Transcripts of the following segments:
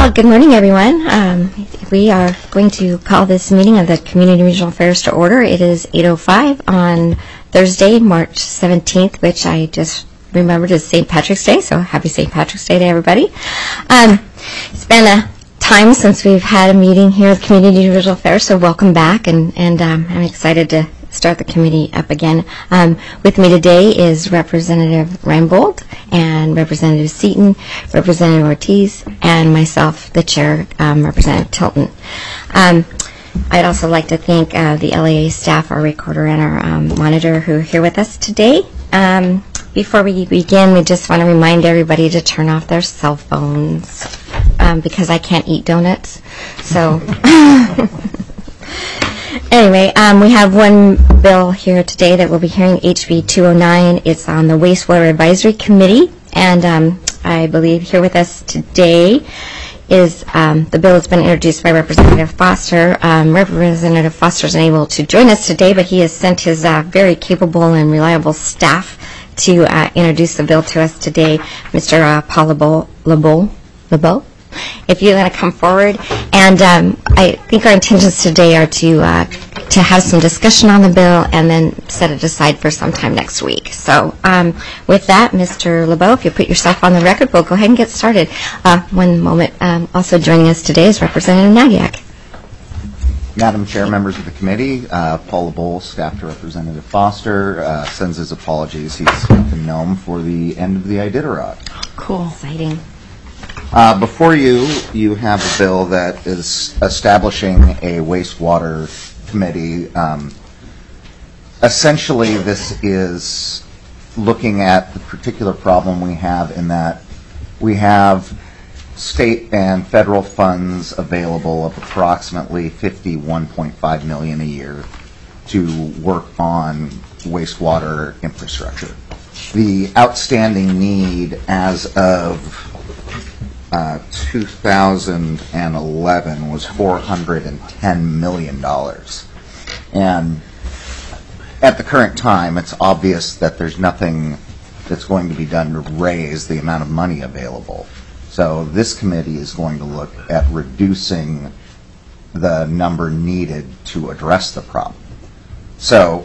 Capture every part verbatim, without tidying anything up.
Well, good morning, everyone. Um, we are going to call this meeting of the Community Regional Affairs to order. It is eight oh five on Thursday, March seventeenth, which I just remembered is Saint Patrick's Day, so happy Saint Patrick's Day to everybody. Um, it's been a time since we've had a meeting here with Community Regional Affairs, so welcome back, and, and um, I'm excited to start the committee up again. Um, with me today is Representative Reinbold and Representative Seaton, Representative Ortiz, and myself, the chair, um, Representative Tilton. Um, I'd also like to thank uh, the L A A staff, our recorder, and our um, monitor who are here with us today. Um, before we begin, we just want to remind everybody to turn off their cell phones um, because I can't eat donuts. So. Anyway, um, we have one bill here today that we'll be hearing, H B two oh nine. It's on the Wastewater Advisory Committee, and um, I believe here with us today is um, the bill that's been introduced by Representative Foster. Um, Representative Foster is unable to join us today, but he has sent his uh, very capable and reliable staff to uh, introduce the bill to us today. Mister Uh, Paul LeBeau, LeBeau, LeBeau? If you're going to come forward, and um, I think our intentions today are to uh, to have some discussion on the bill and then set it aside for sometime next week. So um, with that, Mister LeBeau, if you put yourself on the record, we'll go ahead and get started. Uh, one moment. Um, also joining us today is Representative Nagyak. Madam Chair, members of the committee, uh, Paul LeBeau, staff to Representative Foster, uh, sends his apologies. He's in Nome for the end of the Iditarod. Cool. Exciting. Uh, before you, you have a bill that is establishing a wastewater committee. Um, essentially, this is looking at the particular problem we have in that we have state and federal funds available of approximately fifty-one point five million dollars a year to work on wastewater infrastructure. The outstanding need as of Uh, two thousand eleven was four hundred ten million dollars. And at the current time, it's obvious that there's nothing that's going to be done to raise the amount of money available. So this committee is going to look at reducing the number needed to address the problem. So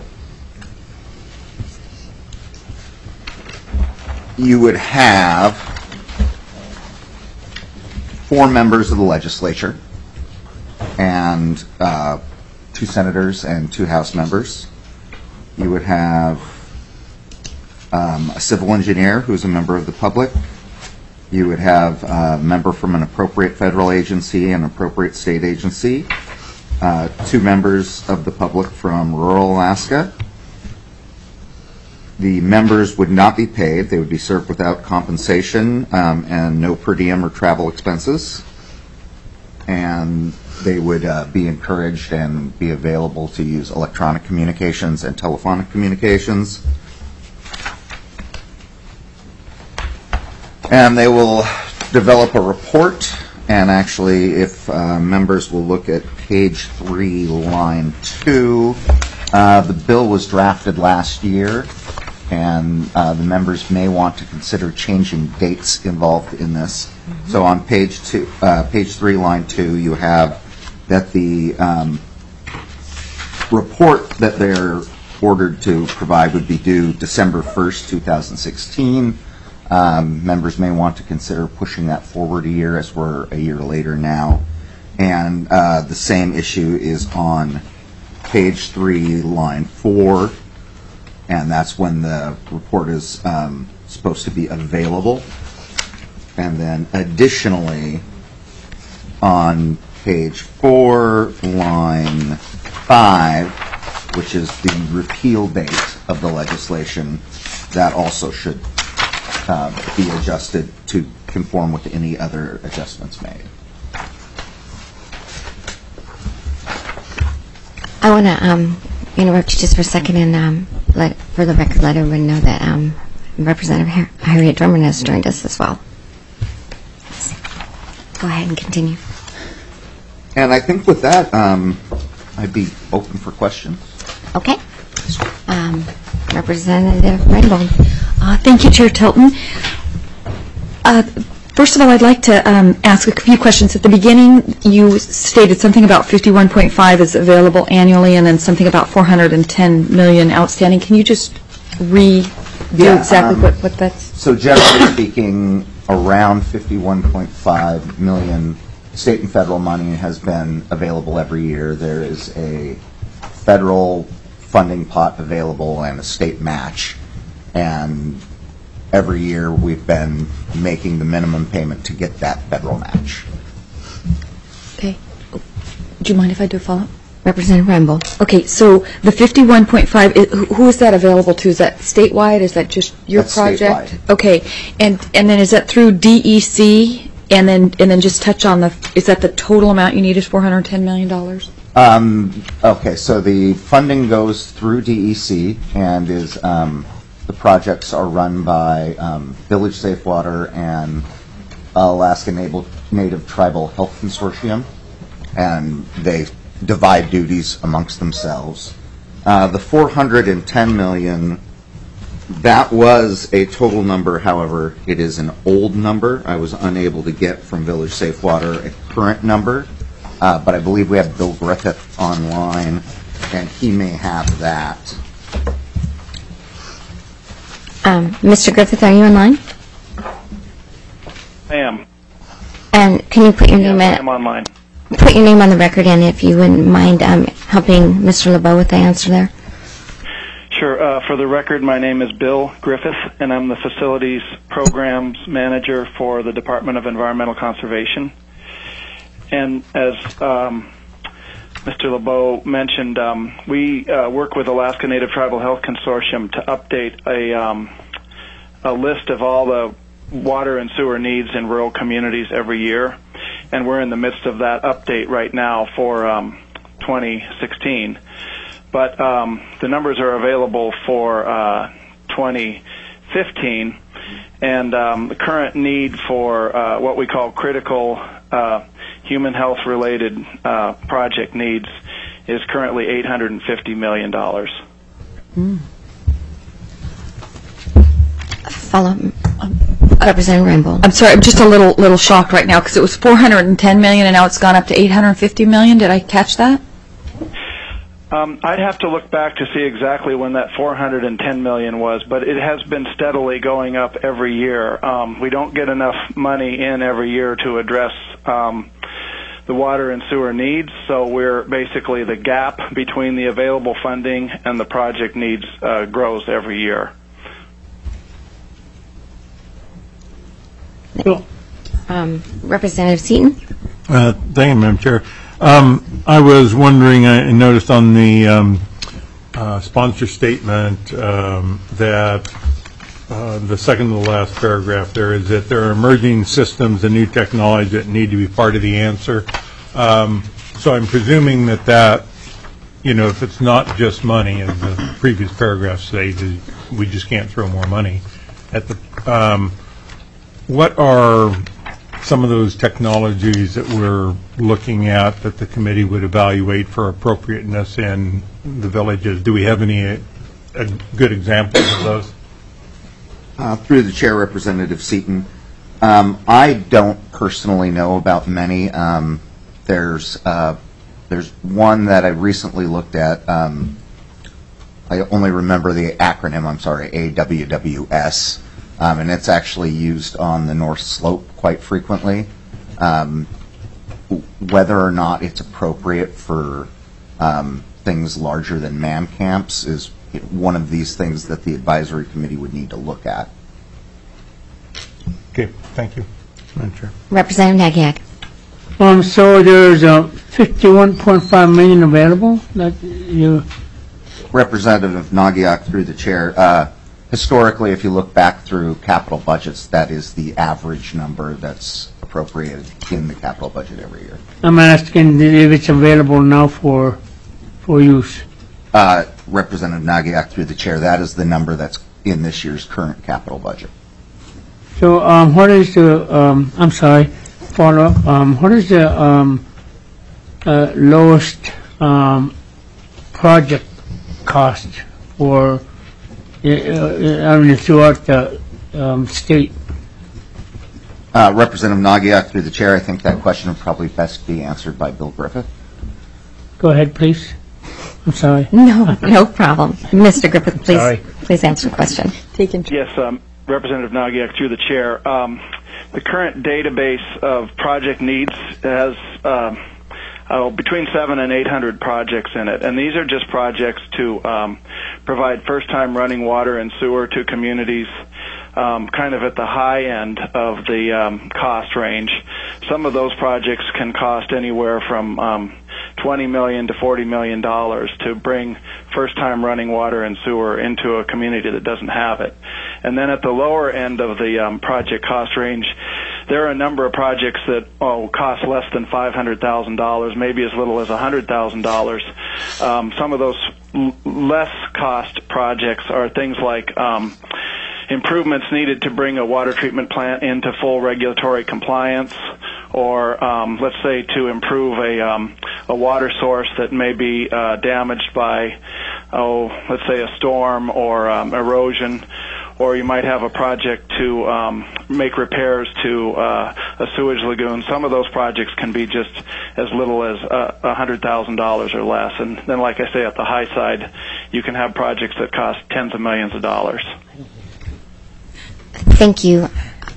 you would have four members of the legislature and uh, two senators and two House members. You would have um, a civil engineer who's a member of the public. You would have a member from an appropriate federal agency and appropriate state agency. Uh, two members of the public from rural Alaska. The members would not be paid. They would be served without compensation um, and no per diem or travel expenses. And they would uh, be encouraged and be available to use electronic communications and telephonic communications. And they will develop a report. And actually, if uh, members will look at page three, line two, uh, the bill was drafted last year. And uh, the members may want to consider changing dates involved in this. Mm-hmm. So on page two, uh, page three, line two, you have that the um, report that they're ordered to provide would be due December first, two thousand sixteen. Um, members may want to consider pushing that forward a year, as we're a year later now. And uh, the same issue is on page three, line four. And that's when the report is um, supposed to be available. And then additionally, on page four, line five, which is the repeal date of the legislation, that also should uh, be adjusted to conform with any other adjustments made. I want to um, interrupt you just for a second and um, let, for the record, let everyone know that um, Representative Har- Harriet Dorman has joined us as well. Go ahead and continue. And I think with that, um, I'd be open for questions. Okay. Um, Representative Reinbold. Uh, thank you, Chair Tilton. Uh, First of all, I'd like to um, ask a few questions. At the beginning, you stated something about fifty-one point five is available annually, and then something about four hundred ten million outstanding. Can you just re-do Yeah, exactly um, what, what that's? So generally speaking, around fifty-one point five million state and federal money has been available every year. There is a federal funding pot available and a state match. And every year we've been making the minimum payment to get that federal match. Okay. Do you mind if I do a follow-up? Representative Rambo. Okay, so the fifty-one point five, who is that available to? Is that statewide? Is that just your That's project? statewide. Okay, and and then is that through D E C? And then and then just touch on the, is that the total amount you need is four hundred ten million dollars? Um, okay, so the funding goes through D E C and is um, the projects are run by um, Village Safe Water and Alaska Native, Native Tribal Health Consortium, and they divide duties amongst themselves. Uh, the four hundred ten million, that was a total number. However, it is an old number. I was unable to get from Village Safe Water a current number, uh, but I believe we have Bill Griffith online, and he may have that. Um, Mister Griffith, are you online? I am. And can you put your name Yes, I at, am online. put your name on the record, and if you wouldn't mind um, helping Mister LeBeau with the answer there? Sure. Uh, for the record, my name is Bill Griffith, and I'm the Facilities Programs Manager for the Department of Environmental Conservation. And as um, Mister LeBeau mentioned, um, we uh, work with Alaska Native Tribal Health Consortium to update a, um, a list of all the water and sewer needs in rural communities every year. And we're in the midst of that update right now for um, twenty sixteen. But um, the numbers are available for uh, twenty fifteen, and um, the current need for uh, what we call critical uh, human health-related uh, project needs is currently eight hundred fifty million dollars. Mm. Follow um, Representative Rambo. I'm sorry, I'm just a little little shocked right now because it was four hundred ten million and now it's gone up to eight hundred fifty million. Did I catch that? Um, I'd have to look back to see exactly when that four hundred ten million was, but it has been steadily going up every year. Um, we don't get enough money in every year to address um, the water and sewer needs, so we're basically the gap between the available funding and the project needs uh, grows every year. Um, Representative Seaton. Uh, thank you, Madam Chair. Um, I was wondering, I noticed on the um, uh, sponsor statement um, that uh, the second to the last paragraph there is that there are emerging systems and new technologies that need to be part of the answer. Um, so I'm presuming that that, you know, if it's not just money, as the previous paragraph stated, we just can't throw more money at the. Um, what are some of those technologies that we're looking at that the committee would evaluate for appropriateness in the villages? Do we have any uh, uh, good examples of those? Uh, through the chair, Representative Seaton, um, I don't personally know about many. Um, there's uh, there's one that I recently looked at. Um, I only remember the acronym. I'm sorry, A W W S. Um, and it's actually used on the North Slope quite frequently. Um, whether or not it's appropriate for um, things larger than man camps is one of these things that the advisory committee would need to look at. Okay, thank you, Madam Chair. Representative Nagiak. Um, so there's uh, fifty-one point five million available that you. Representative Nagiak, through the chair. Uh, Historically, if you look back through capital budgets, that is the average number that's appropriated in the capital budget every year. I'm asking if it's available now for for use. Uh, Representative Nagiak, through the chair, that is the number that's in this year's current capital budget. So um, what is the, um, I'm sorry, follow up, um, what is the um, uh, lowest um, project cost for I mean, throughout the um, state? Uh, Representative Nagiak, through the chair, I think that question would probably best be answered by Bill Griffith. Go ahead, please. I'm sorry. No, no problem. Mister Griffith, please, Sorry. please answer the question. Taken. Yes, um, Representative Nagiak, through the chair. Um, the current database of project needs has um, oh, between seven and eight hundred projects in it, and these are just projects to um, provide first-time running water and sewer to communities, um, kind of at the high end of the um, cost range. Some of those projects can cost anywhere from um, twenty million dollars to forty million dollars to bring first-time running water and sewer into a community that doesn't have it. And then at the lower end of the um, project cost range, there are a number of projects that oh, cost less than five hundred thousand dollars, maybe as little as one hundred thousand dollars. Um, some of those l- less cost projects are things like um, improvements needed to bring a water treatment plant into full regulatory compliance, or um, let's say to improve a, um, a water source that may be uh, damaged by, oh, let's say a storm or um, erosion. Or you might have a project to um, make repairs to uh, a sewage lagoon. Some of those projects can be just as little as uh, one hundred thousand dollars or less. And then, like I say, at the high side, you can have projects that cost tens of millions of dollars. Thank you.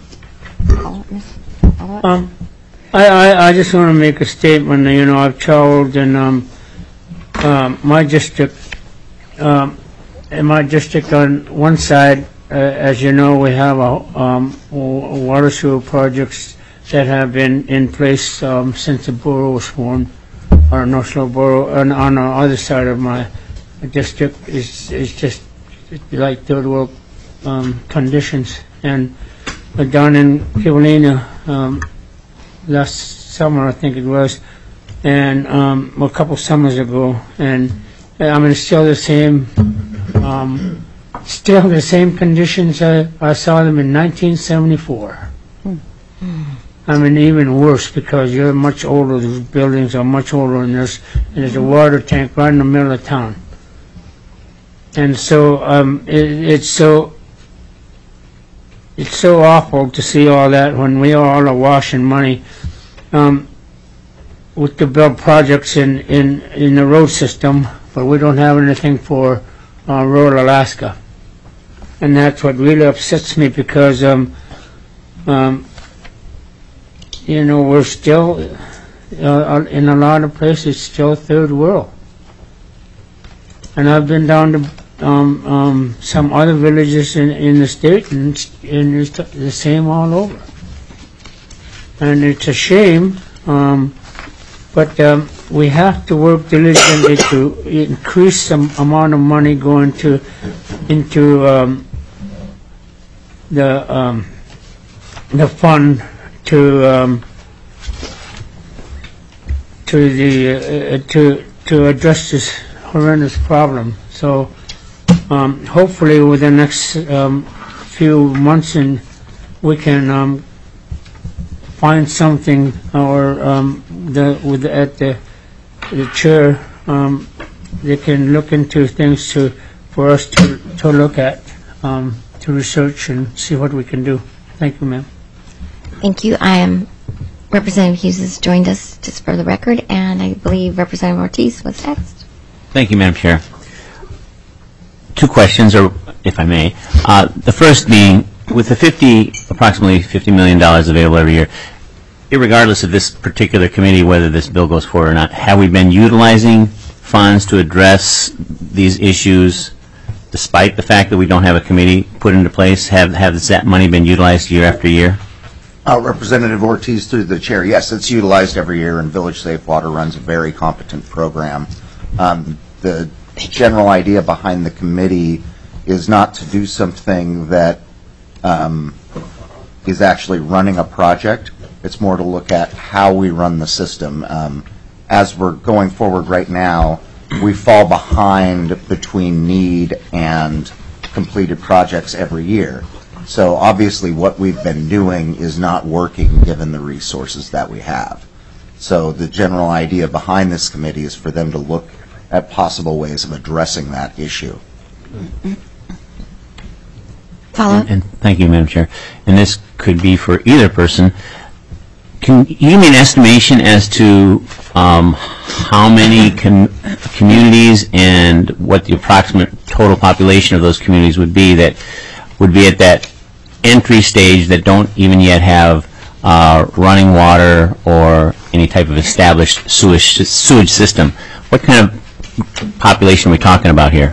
Um, I, I, I just want to make a statement. You know, I've traveled in um, um, my district. Um, in my district, on one side, uh, as you know, we have a, um, w- water sewer projects that have been in place um, since the borough was formed, or North Shore Borough. And on the other side of my district is is just like third world um, conditions. And uh, down in Kivalina, um, last summer, I think it was, and um, well, a couple summers ago, and uh, I mean, it's still the same, um, still the same conditions I, I saw them in nineteen seventy-four. I mean, even worse, because you're much older, those buildings are much older, and there's, and there's a water tank right in the middle of town. And so um, it, it's so it's so awful to see all that when we all are washing money um, with the build projects in, in, in the road system, but we don't have anything for uh, rural Alaska. And that's what really upsets me, because um, um, you know, we're still uh, in a lot of places still third world. And I've been down to um, um, some other villages in, in the state, and, it's- and it's the same all over. And it's a shame, um, but um, we have to work diligently to increase the amount of money going to into um, the um, the fund to um, to the uh, to to address this horrendous problem. So um, hopefully within the next um, few months, and we can um, find something, or um, the with the, at the the chair um, they can look into things to for us to to look at, um, to research and see what we can do. Thank you, ma'am. Thank you. I am Representative Hughes has joined us just for the record, and I believe Representative Ortiz was next. Thank you, Madam Chair. Two questions, or if I may. Uh, the first being, with the fifty, approximately fifty million dollars available every year, irregardless of this particular committee, whether this bill goes forward or not, have we been utilizing funds to address these issues despite the fact that we don't have a committee put into place? Have, has that money been utilized year after year? Uh, Representative Ortiz, through the chair, yes, it's utilized every year, and Village Safe Water runs a very competent program. Um, the general idea behind the committee is not to do something that um, is actually running a project. It's more to look at how we run the system. Um, as we're going forward right now, we fall behind between need and completed projects every year. So obviously what we've been doing is not working given the resources that we have. So the general idea behind this committee is for them to look at possible ways of addressing that issue. Follow-up? And thank you, Madam Chair. And this could be for either person. Can you give me an estimation as to um, how many com- communities and what the approximate total population of those communities would be that would be at that entry stage that don't even yet have uh, running water or any type of established sewage, sewage system? What kind of population are we talking about here?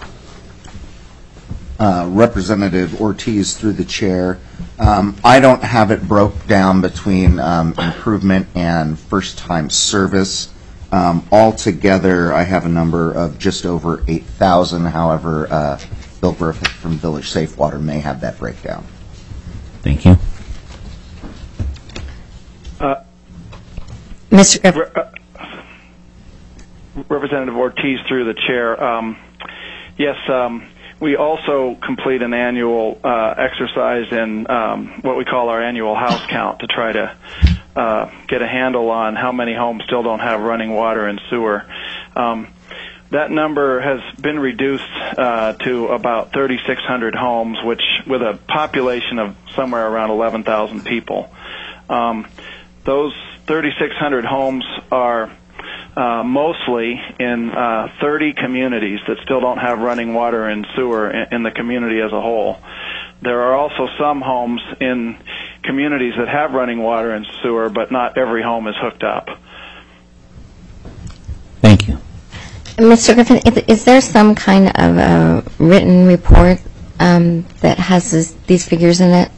Uh, Representative Ortiz through the chair. Um, I don't have it broke down between um, improvement and first-time service. Um, altogether, I have a number of just over eight thousand. However, uh, Bill Griffith from Village Safe Water may have that breakdown. Thank you. Uh, Mister Griffith? Re- uh, Representative Ortiz through the chair. Um, yes, um, we also complete an annual uh, exercise in um, what we call our annual house count to try to uh, get a handle on how many homes still don't have running water and sewer. Um, that number has been reduced uh, to about thirty-six hundred homes, which with a population of somewhere around eleven thousand people. Um, those thirty-six hundred homes are Uh, mostly in uh, thirty communities that still don't have running water and sewer in, in the community as a whole. There are also some homes in communities that have running water and sewer, but not every home is hooked up. Thank you. Mister Griffin, is, is there some kind of a written report um, that has this, these figures in it?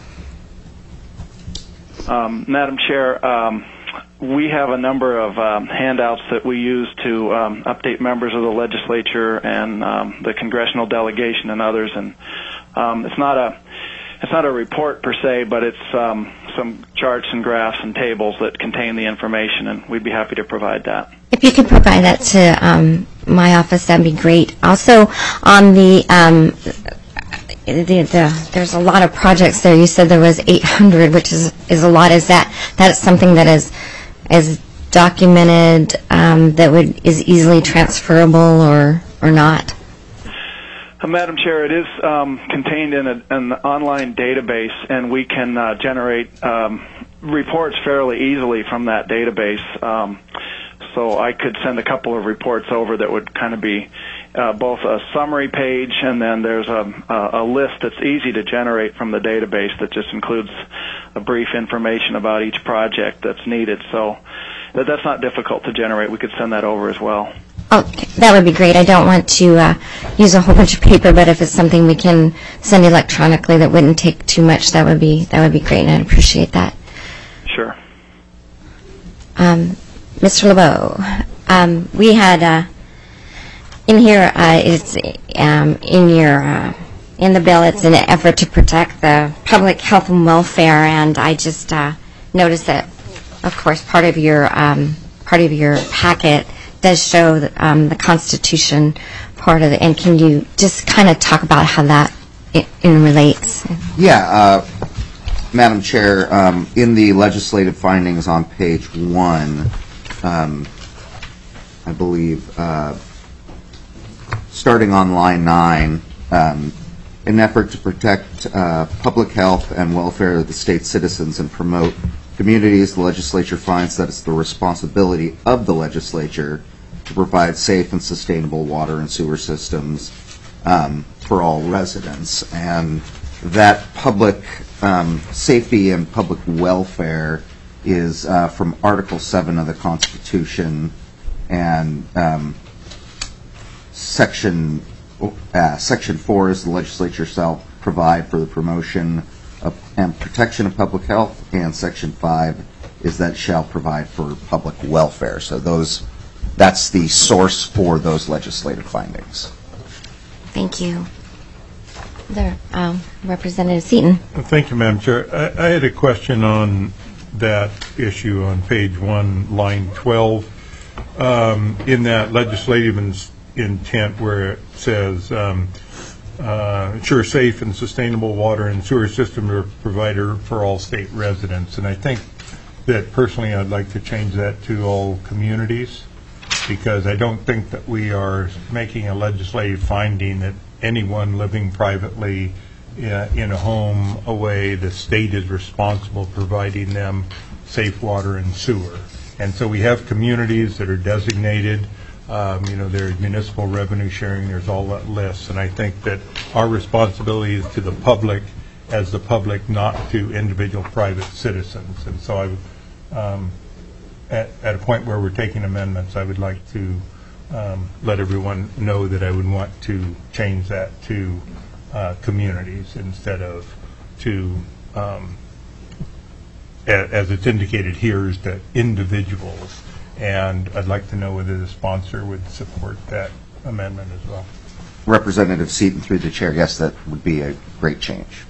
Um, Madam Chair, um, we have a number of um, handouts that we use to um, update members of the legislature and um, the congressional delegation and others. And um, it's not a it's not a report per se, but it's um, some charts and graphs and tables that contain the information, and we'd be happy to provide that. If you could provide that to um, my office, that'd be great. Also, on the, um, the, the there's a lot of projects there. You said there was eight hundred, which is is a lot. Is that that is something that is is documented um, that would is easily transferable or or not? Uh, Madam Chair, it is um, contained in a, an online database, and we can uh, generate um, reports fairly easily from that database. Um, so I could send a couple of reports over that would kind of be uh, both a summary page, and then there's a, a, a list that's easy to generate from the database that just includes a brief information about each project that's needed. So that, that's not difficult to generate. We could send that over as well. Oh, that would be great. I don't want to uh, use a whole bunch of paper, but if it's something we can send electronically that wouldn't take too much, that would be that would be great, and I'd appreciate that. Sure. Um, Mister LeBeau, um, we had uh, in here. Uh, it's um, in your uh, in the bill. It's an effort to protect the public health and welfare, and I just uh, noticed that, of course, part of your um, part of your packet does show the, um, the Constitution part of it, and can you just kind of talk about how that it, it relates? Yeah, uh, Madam Chair, um, in the legislative findings on page one, um, I believe, uh, starting on line nine, um, in an effort to protect uh, public health and welfare of the state's citizens and promote communities, the legislature finds that it's the responsibility of the legislature to provide safe and sustainable water and sewer systems um, for all residents. And that public um, safety and public welfare is uh, from Article seven of the Constitution, and um, Section uh, Section four is the legislature shall provide for the promotion of, and protection of public health, and Section five is that shall provide for public welfare. So those, that's the source for those legislative findings. Thank you. There, um, Representative Seaton. Thank you, Madam Chair. I, I had a question on that issue on page one, line twelve. Um, in that legislative in, intent where it says, um, uh, ensure safe and sustainable water and sewer system provider for all state residents. And I think that personally I'd like to change that to all communities, because I don't think that we are making a legislative finding that anyone living privately uh, in a home away, the state is responsible for providing them safe water and sewer. And so we have communities that are designated, um, you know, there's municipal revenue sharing, there's all that lists. And I think that our responsibility is to the public as the public, not to individual private citizens. And so I would, um, at, at a point where we're taking amendments, I would like to um, let everyone know that I would want to change that to uh, communities instead of to, um, a, as it's indicated here, is to individuals. And I'd like to know whether the sponsor would support that amendment as well. Representative Seaton, through the chair, yes, that would be a great change.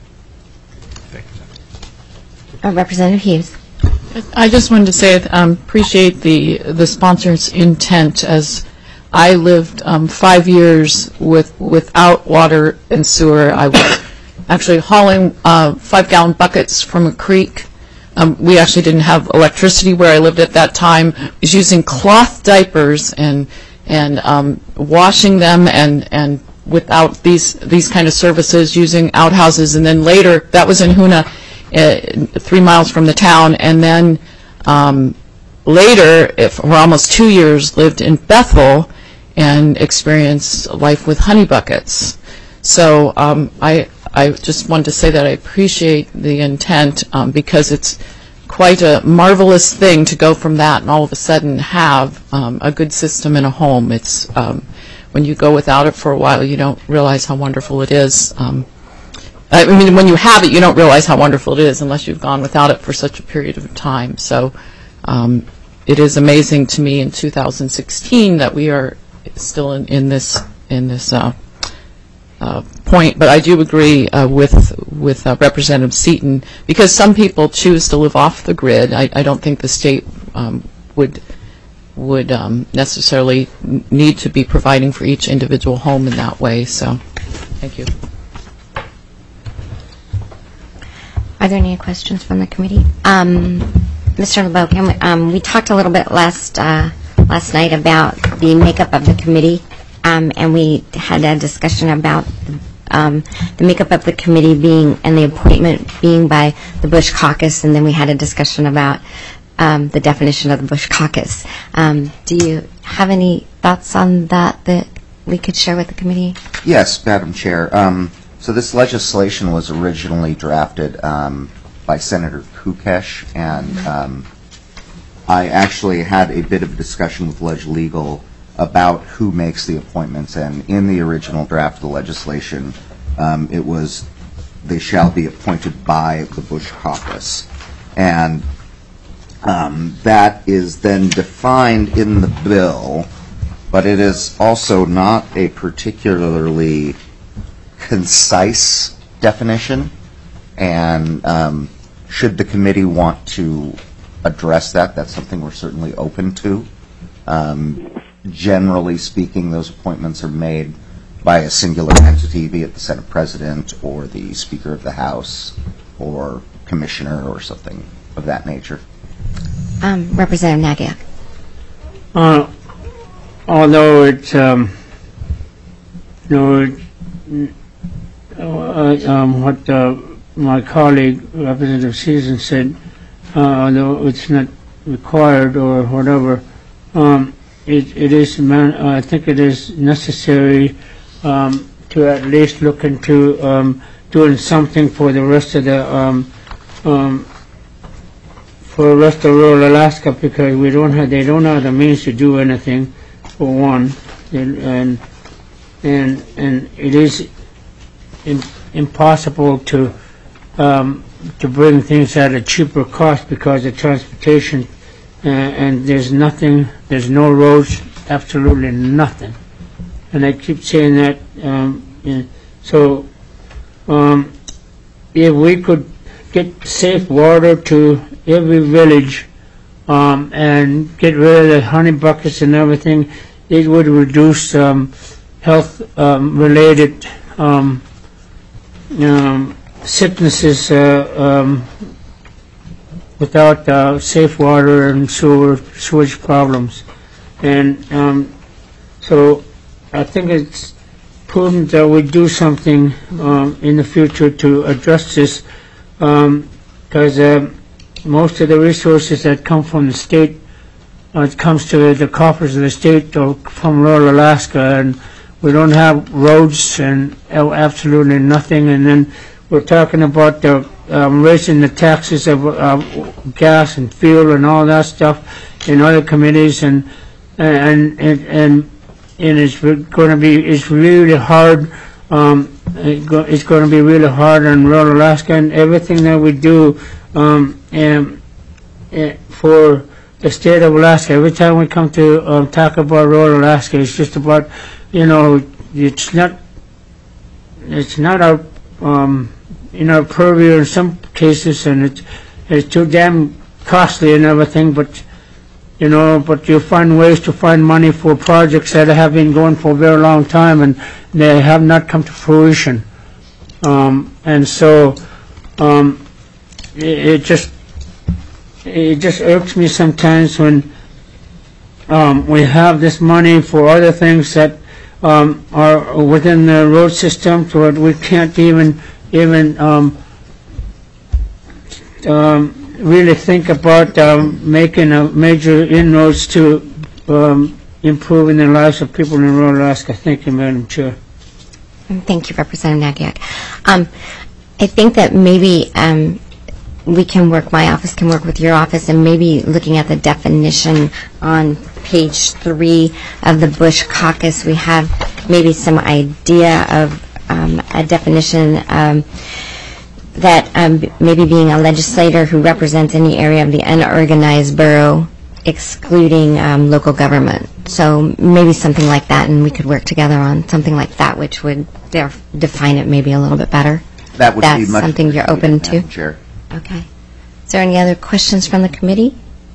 Uh, Representative Hughes. I just wanted to say I um, appreciate the the sponsor's intent, as I lived um, five years with without water and sewer. I was actually hauling uh, five-gallon buckets from a creek. Um, we actually didn't have electricity where I lived at that time. I was using cloth diapers and and um, washing them, and and without these these kind of services, using outhouses. And then later, that was in Hoonah, Uh, three miles from the town, and then um, later, if, for almost two years, lived in Bethel and experienced life with honey buckets. So um, I, I just wanted to say that I appreciate the intent, um, because it's quite a marvelous thing to go from that and all of a sudden have um, a good system in a home. It's um, when you go without it for a while, you don't realize how wonderful it is. Um, I mean, when you have it, you don't realize how wonderful it is unless you've gone without it for such a period of time. So um, it is amazing to me in two thousand sixteen that we are still in, in this in this uh, uh, point. But I do agree uh, with with uh, Representative Seaton, because some people choose to live off the grid. I, I don't think the state um, would would um, necessarily need to be providing for each individual home in that way. So, thank you. Are there any questions from the committee? Um, Mister LeBeau, can we, um, we talked a little bit last uh, last night about the makeup of the committee, um, and we had a discussion about um, the makeup of the committee being and the appointment being by the Bush Caucus, and then we had a discussion about um, the definition of the Bush Caucus. Um, do you have any thoughts on that that we could share with the committee? Yes, Madam Chair. Um, So this legislation was originally drafted um, by Senator Kukesh, and um, I actually had a bit of a discussion with Leg Legal about who makes the appointments. And in the original draft of the legislation, um, it was they shall be appointed by the Bush Caucus, and um, that is then defined in the bill, but it is also not a particularly concise definition, and um, should the committee want to address that, that's something we're certainly open to. Um, generally speaking, those appointments are made by a singular entity, be it the Senate President or the Speaker of the House or Commissioner or something of that nature. Um, Representative Nagiak. Uh, although it's, um, you know, it, Uh, um, what uh, my colleague, Representative Season, said, uh, although it's not required or whatever, um, it, it is, man, uh, I think it is necessary um, to at least look into um, doing something for the rest of the, um, um, for the rest of rural Alaska, because we don't have, they don't have the means to do anything, for one, and and and, and it is In, impossible to um, to bring things at a cheaper cost because of transportation, uh, and there's nothing, there's no roads, absolutely nothing. And I keep saying that. Um, yeah. So um, if we could get safe water to every village um, and get rid of the honey buckets and everything, it would reduce um, health um, related um, Um, sicknesses uh, um, without uh, safe water and sewer, sewage problems. And um, so I think it's prudent that we do something um, in the future to address this, because um, most of the resources that come from the state, uh, it comes to the coffers of the state or from rural Alaska, and we don't have roads and uh, absolutely nothing. And then we're talking about the, um, raising the taxes of uh, gas and fuel and all that stuff in other committees, and and and and, and it's going to be it's really hard. Um, it go, it's going to be really hard on rural Alaska, and everything that we do um, and, and for the state of Alaska. Every time we come to um, talk about rural Alaska, it's just about, you know, it's not it's not our um, in our purview in some cases, and it's it's too damn costly and everything. But you know, but you find ways to find money for projects that have been going for a very long time, and they have not come to fruition. Um, and so um, it, it just it just irks me sometimes when um, we have this money for other things that um, are within the road system, so that we can't even even um, um, really think about um, making a major inroads to um, improving the lives of people in rural Alaska. Thank you, Madam Chair. Thank you, Representative Nagiak. Um, I think that maybe um, we can work, my office can work with your office, and maybe looking at the definition on page three of the Bush Caucus, we have maybe some idea of um, a definition um, that um, maybe being a legislator who represents any area of the unorganized borough, excluding um, local government. So maybe something like that, and we could work together on something like that, which would def- define it maybe a little bit better. That would That's be much something you're open to? Madam Chair. Okay. Is there any other questions from the committee?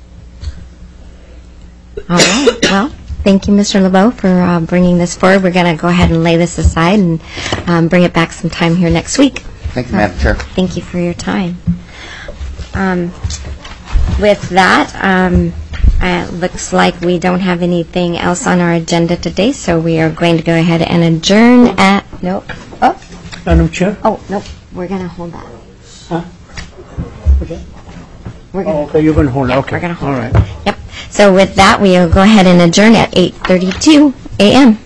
All right. Well, thank you, Mister LeBeau, for uh, bringing this forward. We're going to go ahead and lay this aside and um, bring it back sometime here next week. Thank you, Madam Chair. Thank you for your time. Um, with that, um, it looks like we don't have anything else on our agenda today, so we are going to go ahead and adjourn at, nope, oh, Madam Chair? oh, nope, we're going to hold that. Huh? Okay. We're gonna, Oh, okay, you're going to hold it. yeah, Okay. we're going to hold All it. right. Yep. So with that, we'll go ahead and adjourn at eight thirty-two a m